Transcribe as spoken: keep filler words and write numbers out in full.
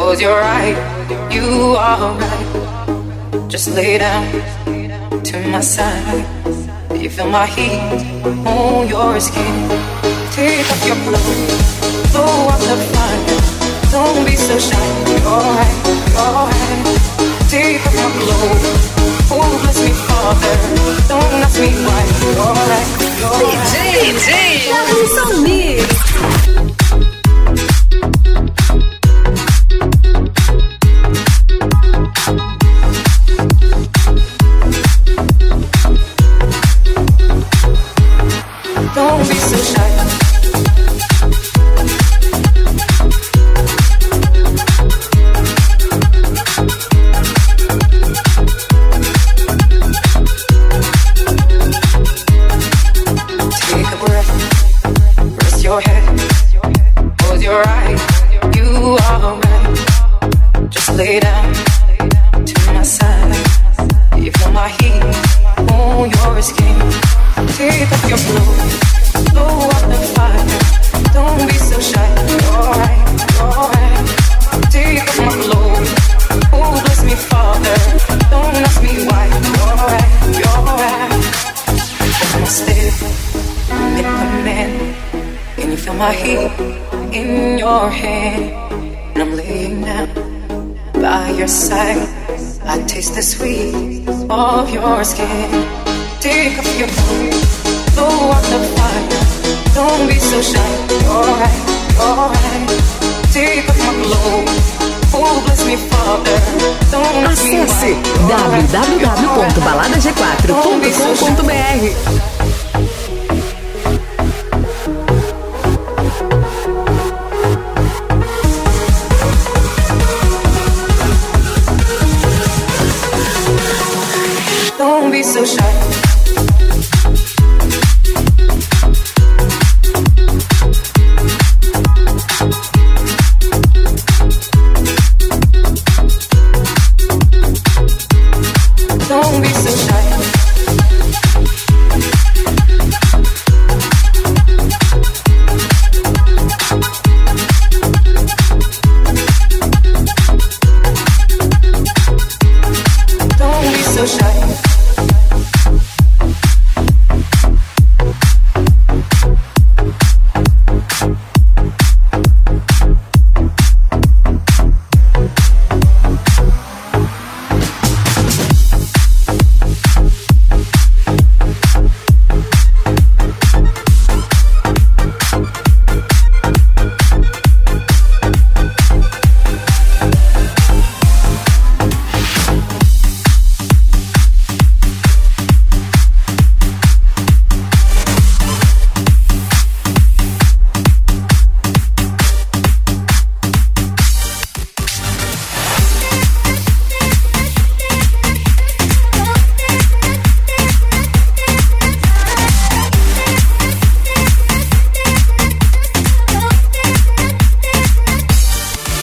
Close your eyes, you are right. Just lay down to my side. You feel my heat on your skin. Take off your clothes, blow up the fire. Don't be so shy, you're right, you're right. Take off my clothes, oh bless me Father. Don't ask me why, you're right, you're right. D J, D J, Larissa Mix. Don't be so shy. Take a breath, rest your head, close your eyes, you are right. Just lay down to my side. You feel my heat on your skin. Take off your clothes, blow up the fire. Don't be so shy, you're right, you're right. Take off my clothes, oh bless me Father. Don't ask me why, you're right, you're right. I'm still in the man. Can you feel my heat in your hand? And I'm laying down by your side. I taste the sweet of your skin. Take off your clothes, blow up the fire. Don't be so shy, you're right, you're right. Take off my clothes, oh bless me Father. Don't ask me why, Acesse w w w ponto balada g quatro ponto com ponto b r.